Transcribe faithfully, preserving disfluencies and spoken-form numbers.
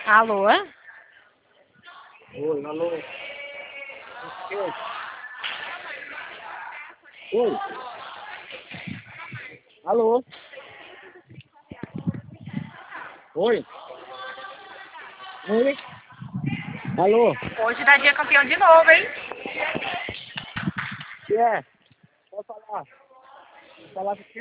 Alô? Oi, alô. Oi. Alô. Oi. Oi. Alô. Hoje dá dia campeão de novo, hein? Que é? Pode falar. Pode falar